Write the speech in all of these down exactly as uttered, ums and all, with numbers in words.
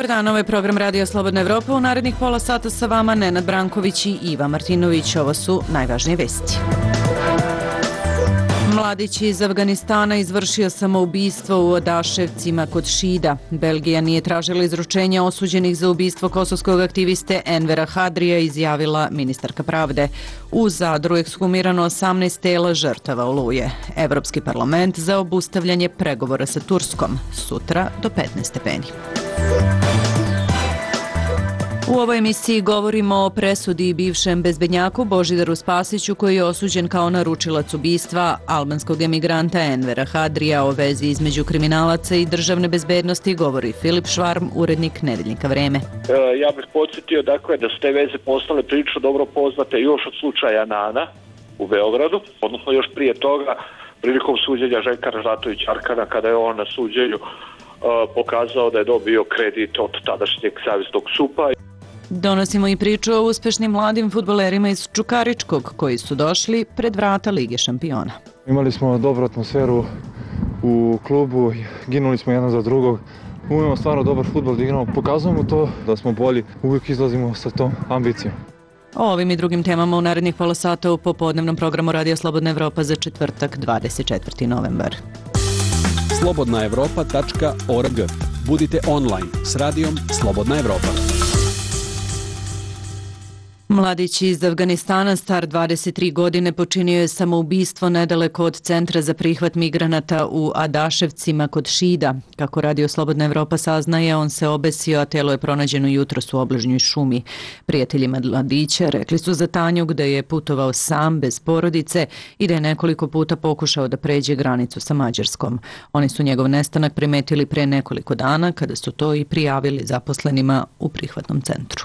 dan, ovo je program Radio Slobodna Evropa. U narednih pola sata sa vama Nenad Branković i Iva Martinović. Ovo su najvažnije vesti. Mladić iz Afganistana izvršio samoubistvo u Odaševcima kod Šida. Belgija nije tražila izručenja osuđenih za ubistvo kosovskog aktiviste Envera Hadrija, izjavila ministarka pravde. U Zadru ekshumirano osamnaest tela žrtava Oluje. Evropski parlament za obustavljanje pregovora sa Turskom. Sutra do petnaest stepeni. U ovoj emisiji govorimo o presudi bivšem bezbednjaku Božidaru Spasiću, koji je osuđen kao naručilac ubistva albanskog emigranta Envera Hadrija. O vezi između kriminalaca i državne bezbednosti govori Filip Švarm, urednik Nedeljnika Vreme. Ja bih podsjetio dakle da su te veze postale prilično dobro poznate još od slučaja Nana u Beogradu, odnosno još prije toga prilikom suđenja Željka Ražnatovića Arkana, kada je on na suđenju uh, pokazao da je dobio kredit od tadašnjeg savjesnog supa. Donosimo i priču o uspešnim mladim fudbalerima iz Čukaričkog koji su došli pred vrata Lige šampiona. Imali smo dobru atmosferu u klubu, ginuli smo jedan za drugog. Umemo stvarno dobar fudbal da igramo, pokazujemo to da smo bolji, uvijek izlazimo sa tom ambicijom. O ovim i drugim temama u narednih pola sata u popodnevnom programu Radio Slobodna Evropa za četvrtak dvadeset četvrti novembar. slobodna evropa tačka org. Budite online s radijom Slobodna Evropa. Mladić iz Afganistana, star dvadeset tri godine, počinio je samoubistvo nedaleko od centra za prihvat migranata u Adaševcima kod Šida. Kako Radio Slobodna Evropa saznaje, on se obesio, a telo je pronađeno jutros u obližnjoj šumi. Prijateljima mladića rekli su za Tanjug da je putovao sam, bez porodice, i da je nekoliko puta pokušao da pređe granicu sa Mađarskom. Oni su njegov nestanak primetili pre nekoliko dana, kada su to i prijavili zaposlenima u prihvatnom centru.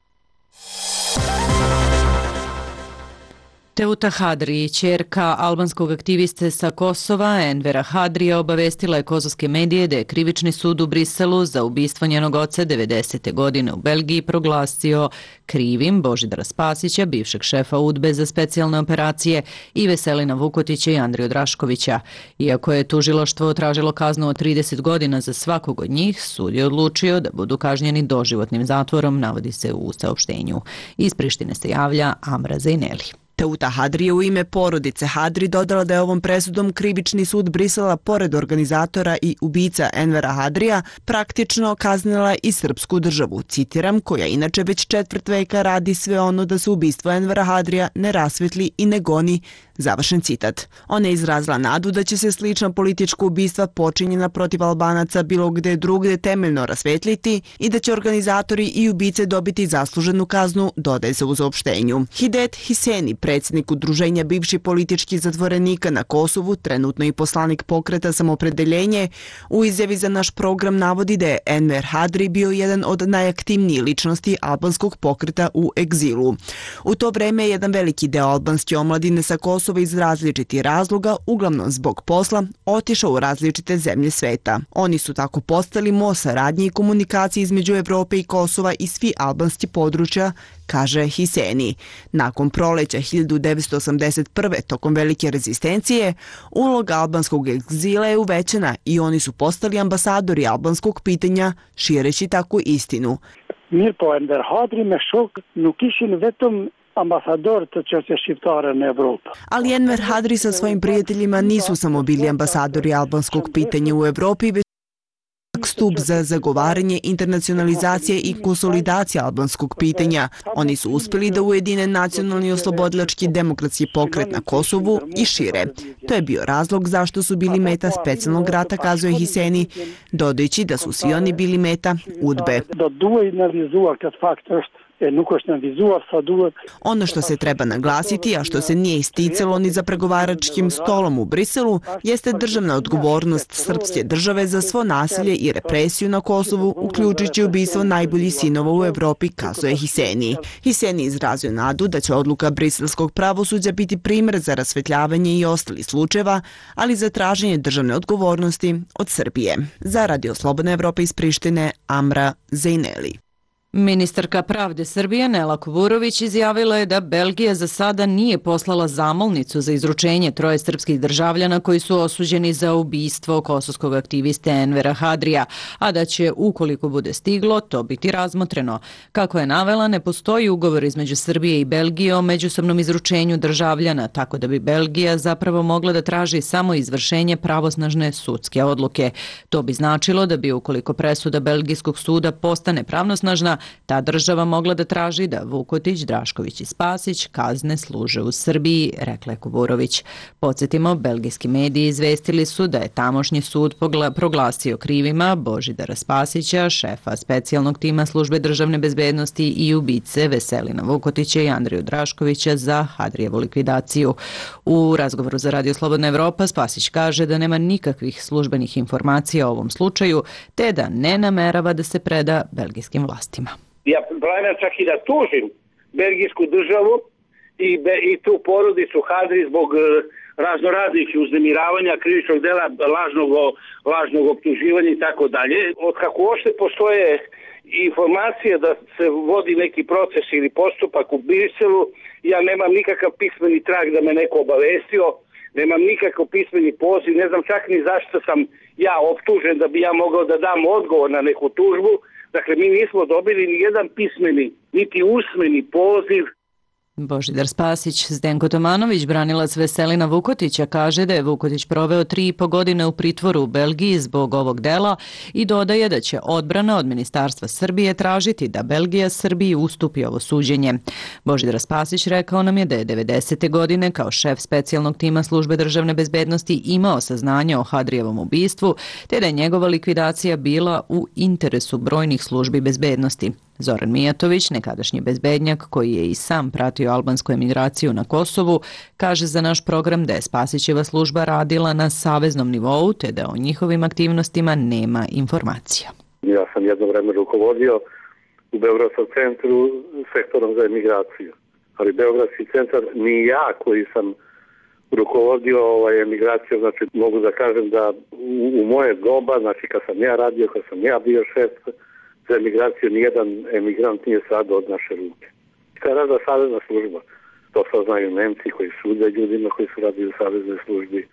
Teuta Hadri, ćerka albanskog aktiviste sa Kosova, Envera Hadrija, obavestila je kosovske medije da je krivični sud u Briselu za ubistvo njenog oca devedesete godine u Belgiji proglasio krivim Božidara Spasića, bivšeg šefa UDBE za specijalne operacije, i Veselina Vukotića i Andriju Draškovića. Iako je tužilaštvo tražilo kaznu od trideset godina za svakog od njih, sud je odlučio da budu kažnjeni doživotnim zatvorom, navodi se u saopštenju. Iz Prištine se javlja Amra Zejneli. Teuta Hadri je u ime porodice Hadri dodala da je ovom presudom krivični sud Brisela, pored organizatora i ubica Envera Hadrija, praktično kaznila i srpsku državu, citiram, koja inače već četvrt veka radi sve ono da se ubistvo Envera Hadrija ne rasvetli i ne goni, završen citat. Ona je izrazila nadu da će se slična politička ubistva počinjena protiv Albanaca bilo gde drugde temeljno rasvetliti i da će organizatori i ubice dobiti zasluženu kaznu, dodaje se u saopštenju. Hidet Hiseni, predsjednik udruženja bivših političkih zatvorenika na Kosovu, trenutno i poslanik pokreta Samopredeljenje, u izjavi za naš program navodi da je Enver Hadri bio jedan od najaktivnijih ličnosti albanskog pokreta u egzilu. U to vreme jedan veliki deo albanske omladine sa Kosova iz različitih razloga, uglavnom zbog posla, otišao u različite zemlje sveta. Oni su tako postali most saradnje i komunikacije između Evrope i Kosova i svi albanski područja, kaže Hiseni. Nakon proleća hiljadu devetsto osamdeset prve. tokom velike rezistencije, uloga albanskog egzila je uvećana i oni su postali ambasadori albanskog pitanja, šireći tako istinu. Mirë po Enver Hadri me shok nuk ishin vetëm ambasador të çështjes shqiptare në Evropë. Ali Enver Hadri sa svojim prijateljima nisu samo bili ambasadori albanskog pitanja u Evropi, već stup za zagovaranje internacionalizacije i konsolidacije albanskog pitanja. Oni su uspjeli da ujedine nacionalni oslobodilački demokratski pokret na Kosovu i šire. To je bio razlog zašto su bili meta specijalnog rata, kazuje Hiseni, dodajući da su svi oni bili meta UDBE. Ono što se treba naglasiti, a što se nije isticalo ni za pregovaračkim stolom u Briselu, jeste državna odgovornost srpske države za svo nasilje i represiju na Kosovu, uključujući ubistvo najboljih sinova u Evropi, kazuje Hiseni. Hiseni izrazio nadu da će odluka briselskog pravosuđa biti primjer za rasvetljavanje i ostalih slučajeva, ali za traženje državne odgovornosti od Srbije. Za Radio Slobodna Evropa iz Prištine, Amra Zejneli. Ministarka pravde Srbije Nela Kuburović izjavila je da Belgija za sada nije poslala zamolnicu za izručenje troje srpskih državljana koji su osuđeni za ubistvo kosovskog aktiviste Envera Hadrija, a da će, ukoliko bude stiglo, to biti razmotreno. Kako je navela, ne postoji ugovor između Srbije i Belgije o međusobnom izručenju državljana, tako da bi Belgija zapravo mogla da traži samo izvršenje pravosnažne sudske odluke. To bi značilo da bi, ukoliko presuda belgijskog suda postane pravnosnažna, ta država mogla da traži da Vukotić, Drašković i Spasić kazne služe u Srbiji, rekla je Kuburović. Podsjetimo, belgijski mediji izvestili su da je tamošnji sud proglasio krivima Božidara Spasića, šefa specijalnog tima službe državne bezbednosti i ubice Veselina Vukotića i Andriju Draškovića za Hadrijevu likvidaciju. U razgovoru za Radio Slobodna Evropa Spasić kaže da nema nikakvih službenih informacija o ovom slučaju, te da ne namerava da se preda belgijskim vlastima. Ja planiram čak i da tužim belgijsku državu i, be, i tu porodicu Hadri zbog e, raznoraznih uznemiravanja, krivičnog dela, lažnog, lažnog optuživanja i tako dalje. Od kako uopšte postoje informacije da se vodi neki proces ili postupak u Briselu, ja nemam nikakav pismeni trag da me neko obavestio, nemam nikakav pismeni poziv, ne znam čak ni zašto sam ja optužen da bi ja mogao da dam odgovor na neku tužbu. Dakle, mi nismo dobili ni jedan pismeni, niti usmeni poziv. Božidar Spasić. Zdenko Tomanović, branilac Veselina Vukotića, kaže da je Vukotić proveo tri i po godine u pritvoru u Belgiji zbog ovog dela i dodaje da će odbrana od Ministarstva Srbije tražiti da Belgija Srbiji ustupi ovo suđenje. Božidar Spasić rekao nam je da je devedesete godine kao šef specijalnog tima službe državne bezbednosti imao saznanje o Hadrijevom ubistvu, te da je njegova likvidacija bila u interesu brojnih službi bezbednosti. Zoran Mijatović, nekadašnji bezbednjak koji je i sam pratio albansku emigraciju na Kosovu, kaže za naš program da je Spasićeva služba radila na saveznom nivou, te da o njihovim aktivnostima nema informacija. Ja sam jedno vreme rukovodio u Beogradskom centru sektorom za emigraciju, ali Beogradski centar ni ja koji sam rukovodio ovaj, emigraciju, znači mogu da kažem da u, u moje doba, znači kad sam ja radio, kad sam ja bio šef za emigraciju, nijedan emigrant nije sad od naše ruke. Šta je radila savezna služba? To sad znaju Nemci koji sude ljudima koji su radili u saveznoj službi.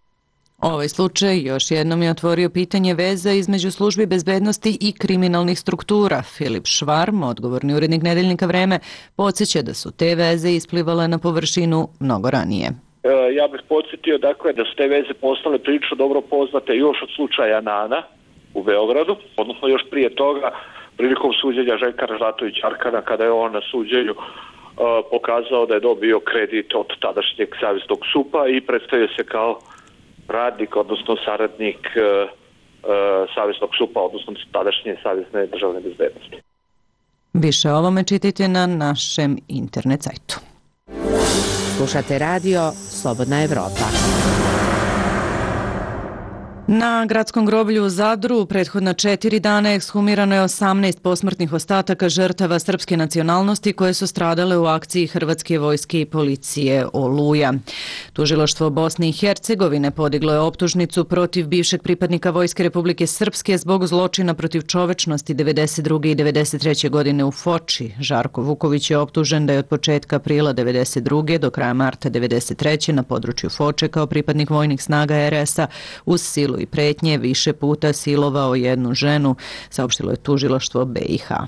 Ovaj slučaj još jednom je otvorio pitanje veza između službi bezbednosti i kriminalnih struktura. Filip Švarm, odgovorni urednik Nedeljnika Vreme, podsjeća da su te veze isplivale na površinu mnogo ranije. Ja bih podsjetio dakle da su te veze postale prilično dobro poznate još od slučaja Nana u Beogradu, odnosno još prije toga prilikom suđenja Željka Ražnatovića Arkana, kada je on na suđenju uh, pokazao da je dobio kredit od tadašnjeg saveznog supa i predstavio se kao radnik, odnosno saradnik uh, uh, saveznog supa, odnosno tadašnje savezne državne bezbednosti. Više o ovome čitajte na našem internet sajtu. Slušate radio Slobodna Evropa. Na gradskom groblju u Zadru u prethodna četiri dana ekshumirano je osamnaest posmrtnih ostataka žrtava srpske nacionalnosti koje su stradale u akciji Hrvatske vojske i policije Oluja. Tužilaštvo Bosne i Hercegovine podiglo je optužnicu protiv bivšeg pripadnika Vojske Republike Srpske zbog zločina protiv čovečnosti devedeset druge i devedeset treće godine u Foči. Žarko Vuković je optužen da je od početka aprila devedeset druge do kraja marta devedeset treće na području Foče kao pripadnik vojnih snaga er es a uz silu i pretnje više puta silovao jednu ženu, saopštilo je tužilaštvo be i ha.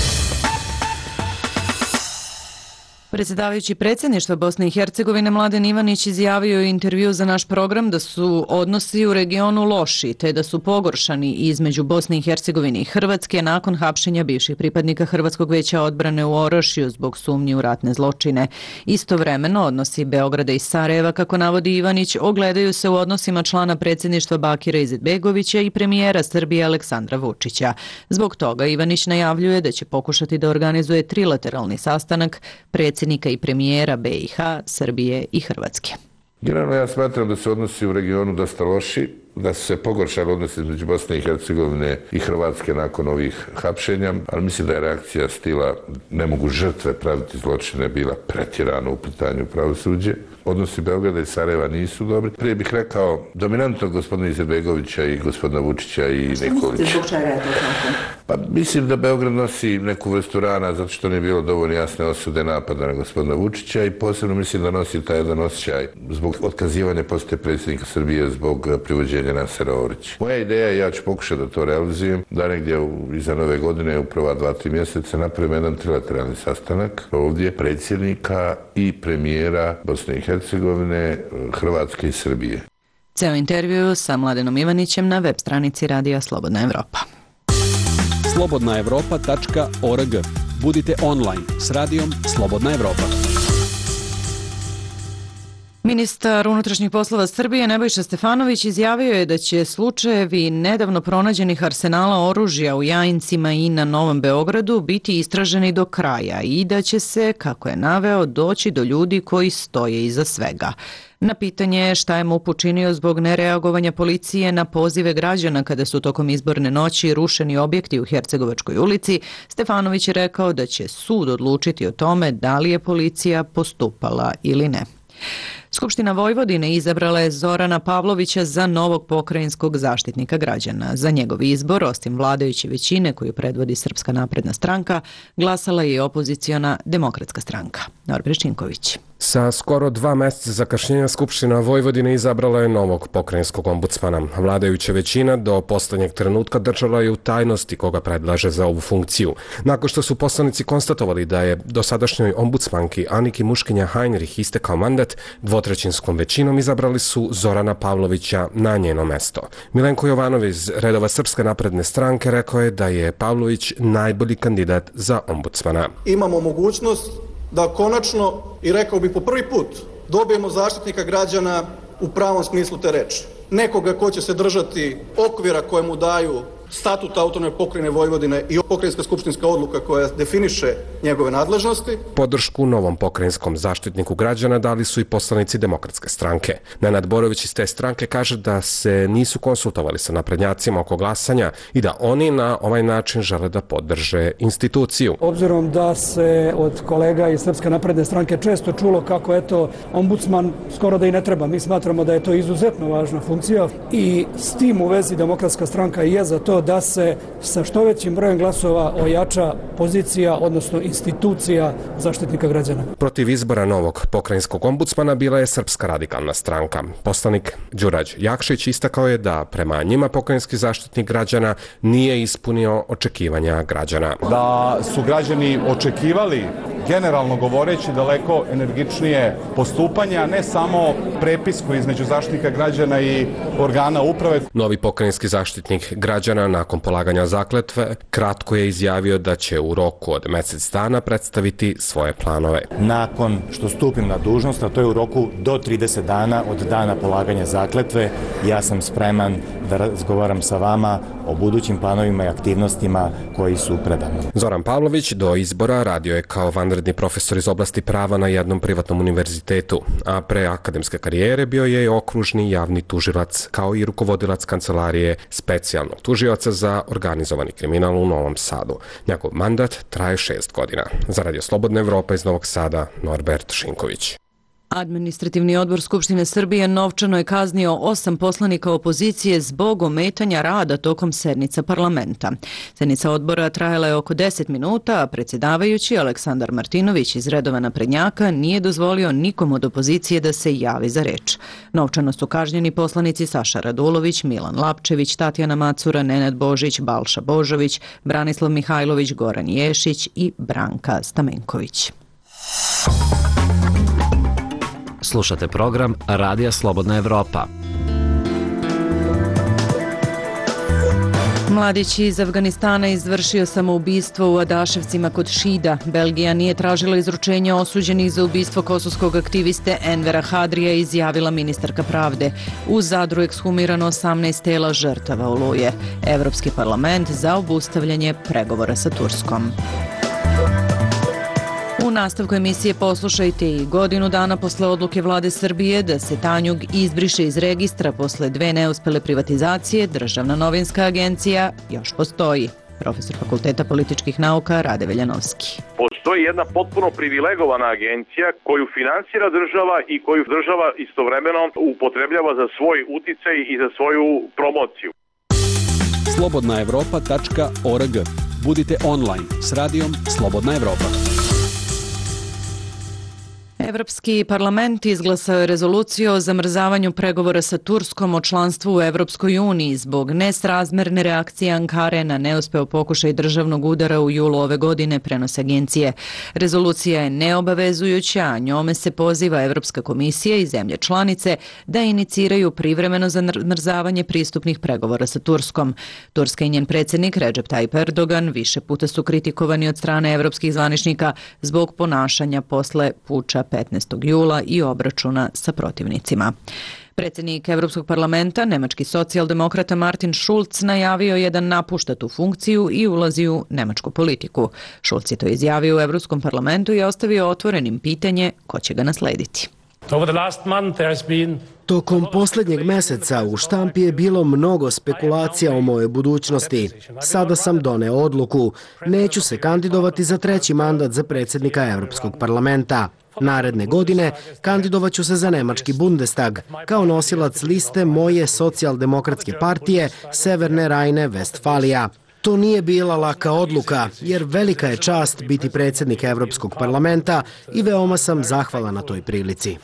Predsjedavajući predsjedništva Bosne i Hercegovine Mladen Ivanić izjavio u intervju za naš program da su odnosi u regionu loši, te da su pogoršani između Bosne i Hercegovine i Hrvatske nakon hapšenja bivših pripadnika Hrvatskog veća odbrane u Orošiju zbog sumnji u ratne zločine. Istovremeno, odnosi Beograda i Sarajeva, kako navodi Ivanić, ogledaju se u odnosima člana predsjedništva Bakira Izetbegovića i premijera Srbije Aleksandra Vučića. Zbog toga Ivanić najavljuje da će pokušati da organizuje trilateralni sastanak predsjednika i premijera be i ha, Srbije i Hrvatske. Generalno ja smatram da se odnosi u regionu dosta loši da su se pogoršali odnosi između Bosne i Hercegovine i Hrvatske nakon ovih hapšenja, ali mislim da je reakcija stila ne mogu žrtve praviti zločine bila pretjerano u pitanju pravosuđe. Odnosi Beograda i Sarajeva nisu dobri. Prije bih rekao dominantno gospodina Izetbegovića i gospodina Vučića i Nikolića. Zbog čega je to tako? Pa mislim da Beograd nosi neku vrstu rana zato što nije bilo dovoljno jasne osude napada na gospodina Vučića i posebno mislim da nosi taj jedan osjećaj zbog otkazivanja posete predsjednika Srbije zbog privođenja Nasera Orića. Moja ideja je, ja ću pokušati da to realizujem, da negdje u, iza nove godine u prva dva, tri mjeseca napravimo jedan trilateralni sastanak ovdje predsjednika i premijera Bosne i Hercegovine, Hrvatske i Srbije. Ceo intervju sa Mladenom Ivanićem na web stranici Radija Slobodna Evropa. slobodna evropa tačka org. Budite online s Radijom Slobodna Evropa. Ministar unutrašnjih poslova Srbije Nebojša Stefanović izjavio je da će slučajevi nedavno pronađenih arsenala oružja u Jajincima i na Novom Beogradu biti istraženi do kraja i da će se, kako je naveo, doći do ljudi koji stoje iza svega. Na pitanje šta je MUP učinio zbog nereagovanja policije na pozive građana kada su tokom izborne noći rušeni objekti u Hercegovačkoj ulici, Stefanović je rekao da će sud odlučiti o tome da li je policija postupala ili ne. Skupština Vojvodine izabrala je Zorana Pavlovića za novog pokrajinskog zaštitnika građana. Za njegov izbor, osim vladajuće većine koju predvodi Srpska napredna stranka, glasala je i opoziciona Demokratska stranka. Norbert Šinković. Sa skoro dva mjeseca zakašnjenja Skupština Vojvodine izabrala je novog pokrajinskog ombudsmana. Vladajuća većina do poslednjeg trenutka držala je u tajnosti koga predlaže za ovu funkciju. Nakon što su poslanici konstatovali da je dosadašnjoj ombudsmanki Aniki Muškinja-Heinrich istekao mandat, dvotrećinskom većinom izabrali su Zorana Pavlovića na njeno mesto. Milenko Jovanov iz redova Srpske napredne stranke rekao je da je Pavlović najbolji kandidat za ombudsmana. Imamo mogućnost da konačno, i rekao bi po prvi put, dobijemo zaštitnika građana u pravom smislu te reči. Nekoga ko će se držati okvira koje mu daju statut autonomne pokrajine Vojvodine i pokrajinska skupštinska odluka koja definiše njegove nadležnosti. Podršku novom pokrajinskom zaštitniku građana dali su i poslanici Demokratske stranke. Nenad Borović iz te stranke kaže da se nisu konsultovali sa naprednjacima oko glasanja i da oni na ovaj način žele da podrže instituciju. Obzirom da se od kolega iz Srpske napredne stranke često čulo kako eto ombudsman skoro da i ne treba. Mi smatramo da je to izuzetno važna funkcija i s tim u vezi Demokratska stranka je za to da se sa što većim brojem glasova ojača pozicija, odnosno institucija zaštitnika građana. Protiv izbora novog pokrajinskog ombudsmana bila je Srpska radikalna stranka. Poslanik Đurađ Jakšić istakao je da prema njima pokrajinski zaštitnik građana nije ispunio očekivanja građana. Da su građani očekivali, generalno govoreći, daleko energičnije postupanje, a ne samo prepisku između zaštitnika građana i organa uprave. Novi pokrajinski zaštitnik građana nakon polaganja zakletve kratko je izjavio da će u roku od mjesec dana predstaviti svoje planove. Nakon što stupim na dužnost, a to je u roku do trideset dana od dana polaganja zakletve, ja sam spreman da razgovaram sa vama o budućim planovima i aktivnostima koji su predano. Zoran Pavlović do izbora radio je kao vanredni profesor iz oblasti prava na jednom privatnom univerzitetu, a pre akademske karijere bio je okružni javni tužilac kao i rukovodilac kancelarije specijalnog tužioca za organizovani kriminal u Novom Sadu. Njegov mandat traje šest godina. Za Radio Slobodna Evropa iz Novog Sada, Norbert Šinković. Administrativni odbor Skupštine Srbije novčano je kaznio osam poslanika opozicije zbog ometanja rada tokom sednica parlamenta. Sednica odbora trajala je oko deset minuta, a predsjedavajući Aleksandar Martinović iz redova naprednjaka nije dozvolio nikom od opozicije da se javi za reč. Novčano su kažnjeni poslanici Saša Radulović, Milan Lapčević, Tatjana Macura, Nenad Božić, Balša Božović, Branislav Mihajlović, Goran Ješić i Branka Stamenković. Slušate program Radija Slobodna Evropa. Mladić iz Afganistana izvršio samoubistvo u Adaševcima kod Šida. Belgija nije tražila izručenje osuđenih za ubistvo kosovskog aktiviste Envera Hadrija, izjavila ministarka pravde. U Zadru ekshumirano osamnaest tela žrtava Oluje. Evropski parlament za obustavljanje pregovora sa Turskom. U nastavku emisije poslušajte i godinu dana posle odluke vlade Srbije da se Tanjug izbriše iz registra posle dve neuspele privatizacije, Državna novinska agencija još postoji. Profesor Fakulteta političkih nauka Rade Veljanovski. Postoji jedna potpuno privilegovana agencija koju finansira država i koju država istovremeno upotrebljava za svoj uticaj i za svoju promociju. slobodna evropa tačka org. Budite online s radijom Slobodna Evropa. Evropski parlament izglasao je rezoluciju o zamrzavanju pregovora sa Turskom o članstvu u Evropskoj uniji zbog nesrazmerne reakcije Ankare na neuspeo pokušaj državnog udara u julu ove godine, prenose agencije. Rezolucija je neobavezujuća, a njome se poziva Evropska komisija i zemlje članice da iniciraju privremeno zamrzavanje pristupnih pregovora sa Turskom. Turska i njen predsjednik Recep Tayyip Erdogan više puta su kritikovani od strane evropskih zvaničnika zbog ponašanja posle puča petnaestog jula i obračuna sa protivnicima. Predsjednik Evropskog parlamenta, nemački socijaldemokrata Martin Schulz, najavio je da napušta tu funkciju i ulazi u nemačku politiku. Schulz je to izjavio u Evropskom parlamentu i ostavio otvorenim pitanje ko će ga naslediti. Tokom posljednjeg meseca u štampi je bilo mnogo spekulacija o mojoj budućnosti. Sada sam doneo odluku. Neću se kandidovati za treći mandat za predsjednika Evropskog parlamenta. Naredne godine kandidovat ću se za nemački Bundestag kao nosilac liste moje socijaldemokratske partije Severne Rajne-Vestfalija. To nije bila laka odluka, jer velika je čast biti predsjednik Evropskog parlamenta i veoma sam zahvalan na toj prilici.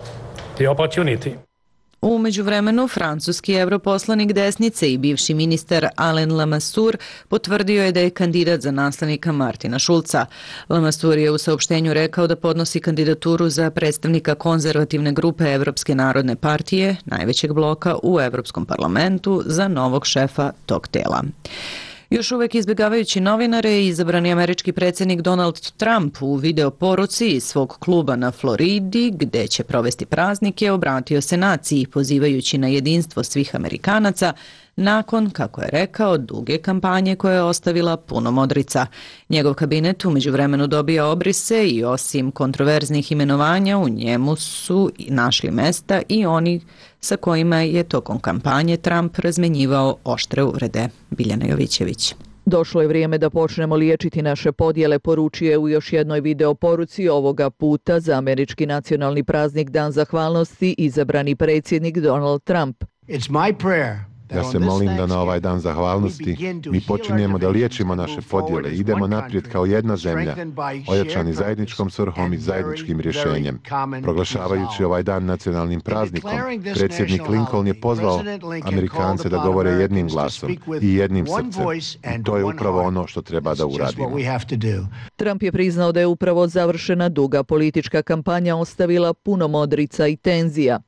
U međuvremenu, francuski europoslanik desnice i bivši ministar Alain Lamassoure potvrdio je da je kandidat za naslednika Martina Schulza. Lamassoure je u saopštenju rekao da podnosi kandidaturu za predstavnika konzervativne grupe Evropske narodne partije, najvećeg bloka u Evropskom parlamentu, za novog šefa tog tela. Još uvek izbjegavajući novinare, izabrani američki predsjednik Donald Trump u video poruci iz svog kluba na Floridi, gde će provesti praznike, obratio se naciji pozivajući na jedinstvo svih Amerikanaca nakon, kako je rekao, duge kampanje koje je ostavila puno modrica. Njegov kabinet u međuvremenu dobija obrise i osim kontroverznih imenovanja u njemu su našli mesta i oni sa kojima je tokom kampanje Trump razmenjivao oštre uvrede. Biljana Jovićević. Došlo je vrijeme da počnemo liječiti naše podjele, poručio je u još jednoj video poruci, ovoga puta za američki nacionalni praznik Dan zahvalnosti izabrani predsjednik Donald Trump. It's my prayer. Ja se molim da na ovaj dan zahvalnosti mi počinjemo da liječimo naše podjele, idemo naprijed kao jedna zemlja, ojačani zajedničkom svrhom i zajedničkim rješenjem. Proglašavajući ovaj dan nacionalnim praznikom, predsjednik Lincoln je pozvao Amerikance da govore jednim glasom i jednim srcem. I to je upravo ono što treba da uradimo. Trump je priznao da je upravo završena duga politička kampanja ostavila puno modrica i tenzija.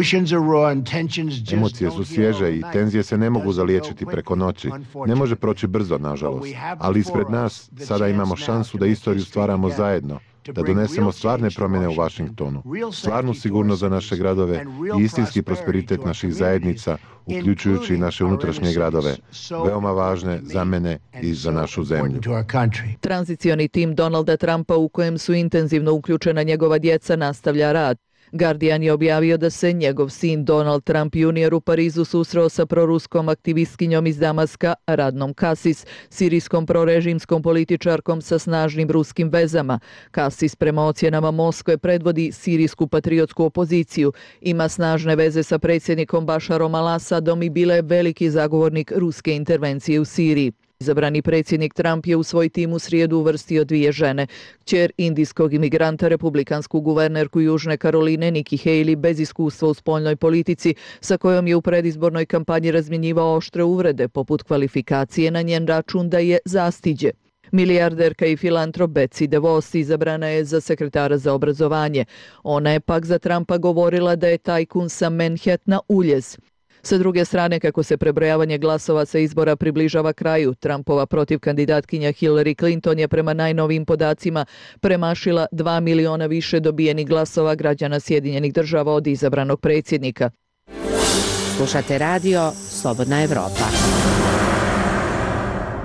Emocije su svježe i tenzije se ne mogu zaliječiti preko noći. Ne može proći brzo, nažalost. Ali ispred nas sada imamo šansu da istoriju stvaramo zajedno, da donesemo stvarne promjene u Vašingtonu, stvarnu sigurnost za naše gradove i istinski prosperitet naših zajednica, uključujući i naše unutrašnje gradove, veoma važne za mene i za našu zemlju. Tranzicioni tim Donalda Trumpa, u kojem su intenzivno uključena njegova djeca, nastavlja rad. Guardian je objavio da se njegov sin Donald Trump junior u Parizu susreo sa proruskom aktivistkinjom iz Damaska, Radnom Kasis, sirijskom prorežimskom političarkom sa snažnim ruskim vezama. Kasis prema ocjenama Moskve predvodi sirijsku patriotsku opoziciju, ima snažne veze sa predsjednikom Bašarom al-Asadom i bila je veliki zagovornik ruske intervencije u Siriji. Izabrani predsjednik Trump je u svoj tim u srijedu uvrstio dvije žene. Kćer indijskog imigranta, republikansku guvernerku Južne Karoline Nikki Haley, bez iskustva u spoljnoj politici, sa kojom je u predizbornoj kampanji razmjenjivao oštre uvrede, poput kvalifikacije na njen račun da je zastiđe. Milijarderka i filantrop Betsy DeVos izabrana je za sekretara za obrazovanje. Ona je pak za Trumpa govorila da je tajkun sa Manhattana uljez. Sa druge strane, kako se prebrojavanje glasova sa izbora približava kraju, Trumpova protivkandidatkinja Hillary Clinton je prema najnovijim podacima premašila dva miliona više dobijenih glasova građana Sjedinjenih Država od izabranog predsjednika. Slušate radio Slobodna Evropa.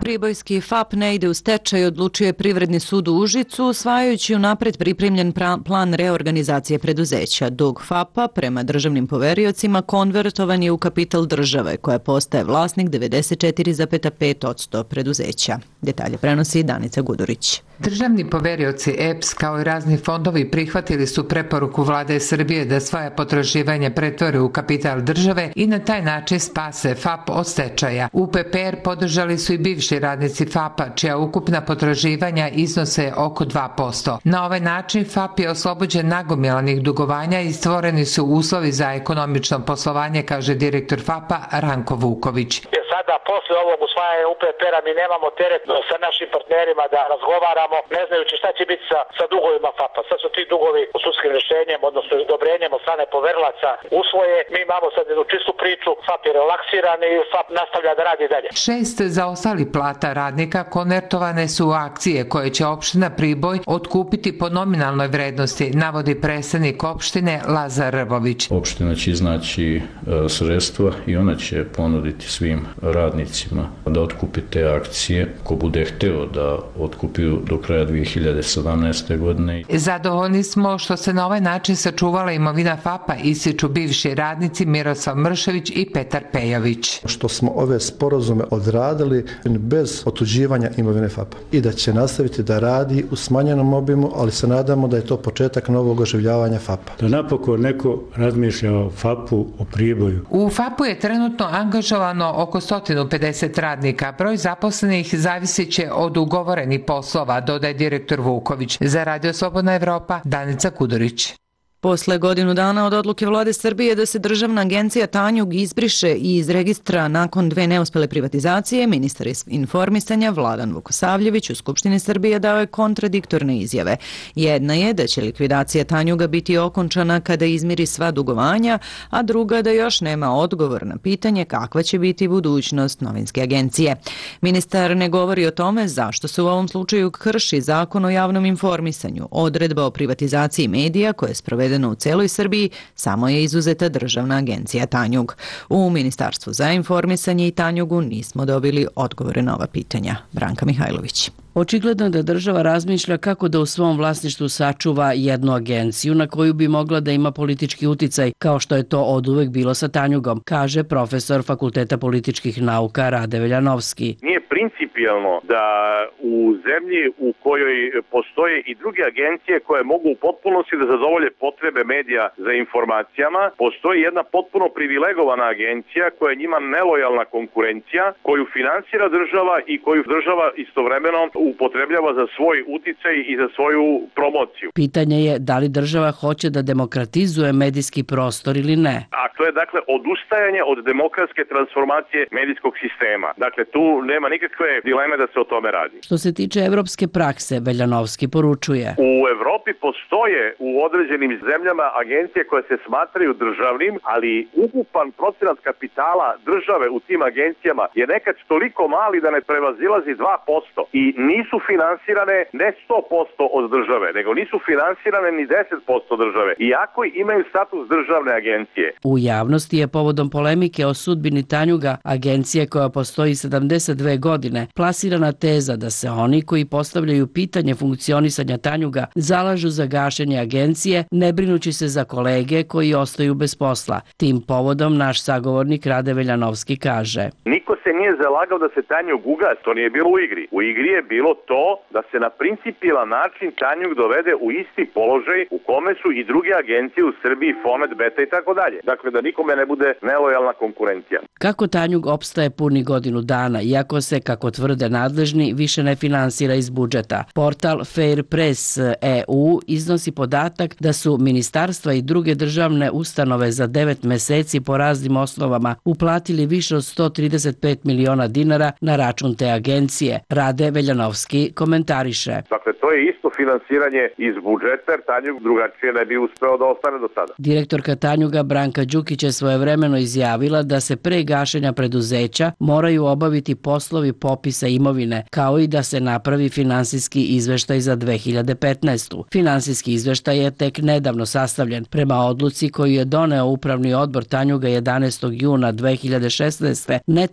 Pribojski F A P ne ide u stečaj, odlučuje Privredni sud u Užicu, usvajajući unapred pripremljen plan reorganizacije preduzeća. Dug F A P-a prema državnim poveriocima konvertovan je u kapital države, koja postaje vlasnik devedeset četiri zarez pet posto preduzeća. Detalje prenosi Danica Gudurić. Državni poverioci E P S kao i razni fondovi prihvatili su preporuku Vlade Srbije da svoja potraživanja pretvore u kapital države i na taj način spase F A P od stečaja. U P P R podržali su i bivši radnici F A P-a, čija ukupna potraživanja iznose oko dva posto. Na ovaj način F A P je oslobođen nagomilanih dugovanja i stvoreni su uslovi za ekonomično poslovanje, kaže direktor F A P-a Ranko Vuković. Sada, posle ovog usvajanja U P P R-a, mi nemamo teret sa našim partnerima da razgovaramo, ne znajući šta će biti sa, sa dugovima F A P-a. Sad su ti dugovi u sudskim rješenjem, odnosno odobrenjem od strane poverilaca usvoje. Mi imamo sad jednu čistu priču, F A P je relaksiran i F A P nastavlja da radi dalje. Šest zaostalih plata radnika konvertovane su u akcije koje će opština Priboj otkupiti po nominalnoj vrednosti, navodi predstavnik opštine Lazar Rvović. Opština će iznaći e, sredstva i ona će ponuditi svim radnicima da otkupi te akcije, ko bude hteo da otkupiju do kraja dve hiljade sedamnaeste. godine. Zadovoljni smo što se na ovaj način sačuvala imovina F A P-a, ističu bivši radnici Miroslav Mršević i Petar Pejović. Što smo ove sporazume odradili bez otuđivanja imovine F A P-a i da će nastaviti da radi u smanjenom obimu, ali se nadamo da je to početak novog oživljavanja F A P-a. Da napokon neko razmišlja o F A P-u, o Priboju. U F A P-u je trenutno angažovano oko sto pedeset radnika. Broj zaposlenih zavisit će od ugovorenih poslova, dodaje direktor Vuković. Za Radio Slobodna Evropa, Danica Kudurić. Posle godinu dana od odluke Vlade Srbije da se državna agencija Tanjug izbriše iz registra nakon dve neuspele privatizacije, ministar informisanja Vladan Vukosavljević u Skupštini Srbije dao je kontradiktorne izjave. Jedna je da će likvidacija Tanjuga biti okončana kada izmiri sva dugovanja, a druga da još nema odgovor na pitanje kakva će biti budućnost novinske agencije. Ministar ne govori o tome zašto se u ovom slučaju krši zakon o javnom informisanju. Odredba o privatizaciji medija koje je sprovedena u celoj Srbiji, samo je izuzeta državna agencija Tanjug. U Ministarstvu za informisanje i Tanjugu nismo dobili odgovore na ova pitanja. Branka Mihajlović. Očigledno je da država razmišlja kako da u svom vlasništvu sačuva jednu agenciju na koju bi mogla da ima politički uticaj, kao što je to oduvek bilo sa Tanjugom, kaže profesor Fakulteta političkih nauka Rade Veljanovski. Nije principijelno da u zemlji u kojoj postoje i druge agencije koje mogu u potpunosti da zadovolje potrebe medija za informacijama, postoji jedna potpuno privilegovana agencija koja je njima nelojalna konkurencija, koju finansira država i koju država istovremeno upotrebljava za svoj uticaj i za svoju promociju. Pitanje je da li država hoće da demokratizuje medijski prostor ili ne. A to je dakle odustajanje od demokratske transformacije medijskog sistema. Dakle, tu nema nikakve dileme da se o tome radi. Što se tiče evropske prakse, Veljanovski poručuje. U Evropi postoje u određenim zemljama agencije koje se smatraju državnim, ali ukupan procenat kapitala države u tim agencijama je nekad toliko mali da ne prevazilazi dva posto i nisu finansirane ne sto posto od države, nego nisu finansirane ni deset posto države, iako imaju status državne agencije. U javnosti je povodom polemike o sudbini Tanjuga, agencije koja postoji sedamdeset dve godine, plasirana teza da se oni koji postavljaju pitanje funkcionisanja Tanjuga zalažu za gašenje agencije, ne brinući se za kolege koji ostaju bez posla. Tim povodom naš sagovornik Rade Veljanovski kaže. Niko se nije zalagao da se Tanjug ugasi, to nije bilo u igri. U igri je bilo to da se na principijelan način Tanjug dovede u isti položaj u kome su i druge agencije u Srbiji, Fomet, Beta i tako dalje. Dakle, da nikome ne bude nelojalna konkurencija. Kako Tanjug opstaje puni godinu dana, iako se, kako tvrde nadležni, više ne finansira iz budžeta. Portal Fair Press E U iznosi podatak da su ministarstva i druge državne ustanove za devet meseci po raznim osnovama uplatili više od sto trideset pet miliona dinara na račun te agencije. Rade Veljanovski komentariše. Dakle, to je isto finansiranje iz budžeta, jer Tanjug drugačije ne bi uspeo da ostane do sada. Direktorka Tanjuga Branka Đukić je svojevremeno izjavila da se pre gašenja preduzeća moraju obaviti poslovi popisa imovine, kao i da se napravi finansijski izveštaj za dve hiljade petnaestu. Finansijski izveštaj je tek nedavno sastavljen. Prema odluci koju je doneo Upravni odbor Tanjuga jedanaestog juna dve hiljade šesnaeste. neto dobit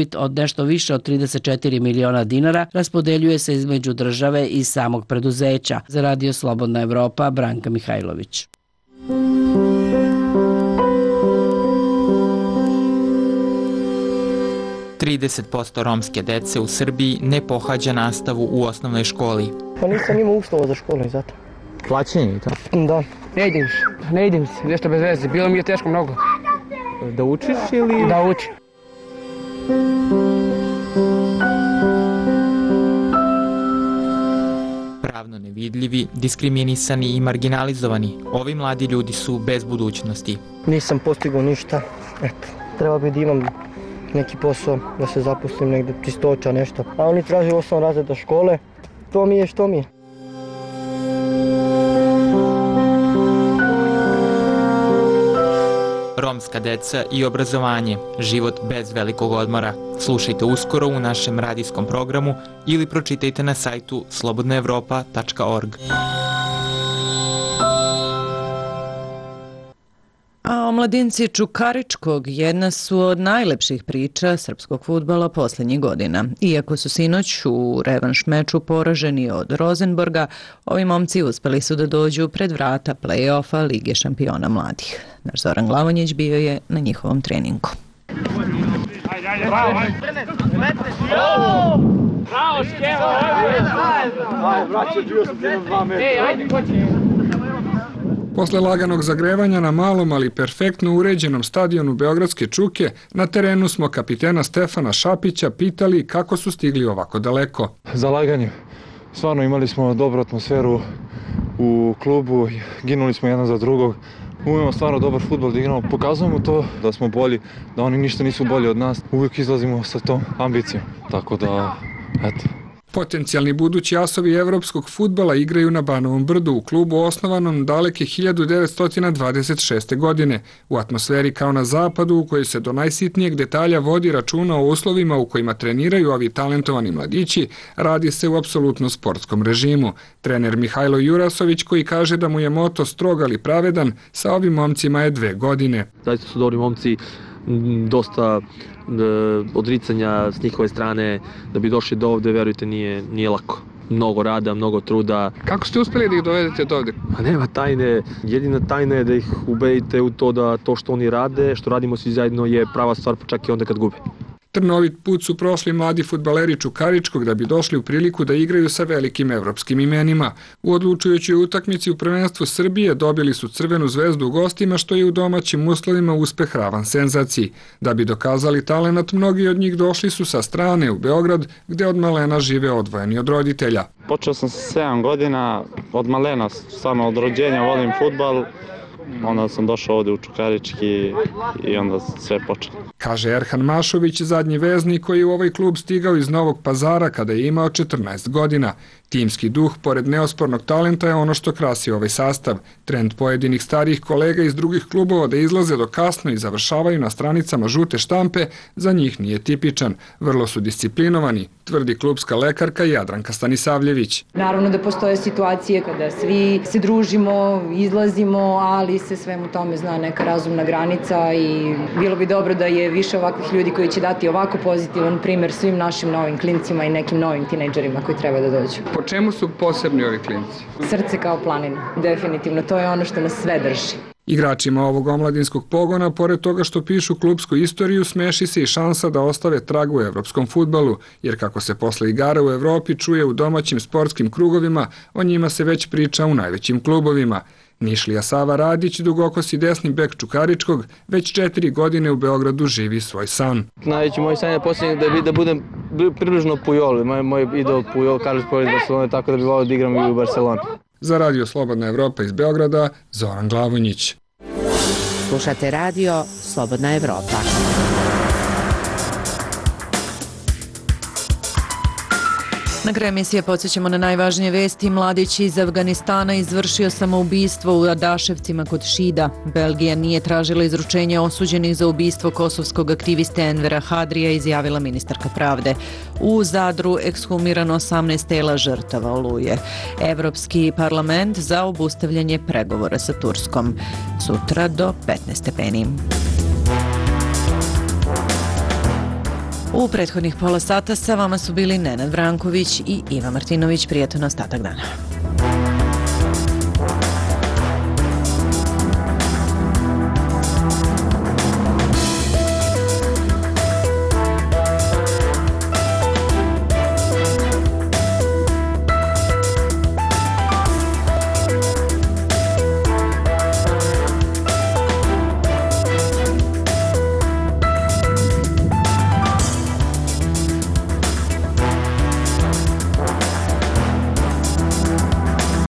Profit od nešto više od trideset četiri miliona dinara raspodeljuje se između države i samog preduzeća. Za Radio Slobodna Evropa, Branka Mihajlović. trideset posto romske dece u Srbiji ne pohađa nastavu u osnovnoj školi. Pa nisam imao uslova za školu i zato. Plaćanje i to? Da. Ne idem se, ne idem se, nešto bez veze. Bilo mi je teško mnogo. Da učiš ili? Da učim. Pravno nevidljivi, diskriminisani i marginalizovani, ovi mladi ljudi su bez budućnosti. Nisam postigao ništa. Eto, treba bi da imam neki posao, da se zaposlim negde, čistoća, nešto. A oni traže osam razreda škole, to mi je što mi je. Romska deca i obrazovanje, život bez velikog odmora. Slušajte uskoro u našem radijskom programu ili pročitajte na sajtu slobodna evropa tačka org. A omladinci Čukaričkog jedna su od najlepših priča srpskog fudbala posljednjih godina. Iako su sinoć u revanš meču poraženi od Rosenborga, ovi momci uspeli su da dođu pred vrata play-offa Lige šampiona mladih. Naš Zoran Glavonjić bio je na njihovom treningu. Bravo, Posle laganog zagrevanja na malom, ali perfektno uređenom stadionu Beogradske Čuke, na terenu smo kapitena Stefana Šapića pitali kako su stigli ovako daleko. Za laganje. Stvarno imali smo dobru atmosferu u klubu, ginuli smo jedan za drugog. Umemo stvarno dobar fudbal da igramo. Pokazujemo to da smo bolji, da oni ništa nisu bolji od nas. Uvijek izlazimo sa tom ambicijom. Tako da, eto. Potencijalni budući asovi evropskog fudbala igraju na Banovom brdu u klubu osnovanom daleke hiljadu devetsto dvadeset šeste. godine, u atmosferi kao na zapadu u kojoj se do najsitnijeg detalja vodi računa o uslovima u kojima treniraju ovi talentovani mladići, radi se u apsolutno sportskom režimu. Trener Mihajlo Jurasović, koji kaže da mu je moto strog ali pravedan, sa ovim momcima je dve godine. Zaista su dobri momci, dosta odricanja s njihove strane da bi došli do ovde, verujte, nije, nije lako. Mnogo rada, mnogo truda. Kako ste uspjeli da ih dovedete do ovde? A nema tajne, jedina tajna je da ih ubedite u to da to što oni rade, što radimo svi zajedno je prava stvar, pa čak i onda kad gube. Trnovit put su prošli mladi fudbaleri Čukaričkog da bi došli u priliku da igraju sa velikim evropskim imenima. U odlučujućoj utakmici u prvenstvu Srbije dobili su Crvenu zvezdu u gostima, što je u domaćim uslovima uspeh ravan senzaciji. Da bi dokazali talenat, mnogi od njih došli su sa strane u Beograd, gde od malena žive odvojeni od roditelja. Počeo sam sa sedam godina, od malena, samo od rođenja volim fudbal. Onda sam došao ovde u Čukarički i onda sve počelo. Kaže Erhan Mašović, zadnji veznik koji je u ovaj klub stigao iz Novog Pazara kada je imao četrnaest godina. Timski duh, pored neospornog talenta, je ono što krasi ovaj sastav. Trend pojedinih starijih kolega iz drugih klubova da izlaze do kasno i završavaju na stranicama žute štampe, za njih nije tipičan. Vrlo su disciplinovani, tvrdi klubska lekarka Jadranka Stanisavljević. Naravno da postoje situacije kada svi se družimo, izlazimo, ali se svemu tome zna neka razumna granica i bilo bi dobro da je više ovakvih ljudi koji će dati ovako pozitivan primjer svim našim novim klincima i nekim novim tinejdžerima koji treba da dođu. Po čemu su posebni ovi klinci? Srce kao planina, definitivno. To je ono što nas sve drži. Igračima ovog omladinskog pogona, pored toga što pišu klubsku istoriju, smeši se i šansa da ostave trag u evropskom fudbalu, jer kako se posle igara u Evropi čuje u domaćim sportskim krugovima, o njima se već priča u najvećim klubovima. Nišlija Sava Radić, dugokosi desni bek Čukaričkog, već četiri godine u Beogradu živi svoj san. Najveći moj san je posljednji da, bi, da budem približno Pujol. Moj, moj idol Pujol, Carlos Pujol iz Barcelone, tako da bi volio da igram i u Barceloni. Za Radio Slobodna Evropa iz Beograda, Zoran Glavonjić. Slušate Radio Slobodna Evropa. Na kraju emisije podsjećamo na najvažnije vesti. Mladić iz Afganistana izvršio samoubistvo u Adaševcima kod Šida. Belgija nije tražila izručenje osuđenih za ubistvo kosovskog aktiviste Envera Hadrija, izjavila ministarka pravde. U Zadru ekshumirano osamnaest tela žrtava Oluje. Evropski parlament za obustavljanje pregovora sa Turskom. Sutra do petnaest stepeni. U prethodnih pola sata sa vama su bili Nenad Vranković i Iva Martinović. Prijatan ostatak dana.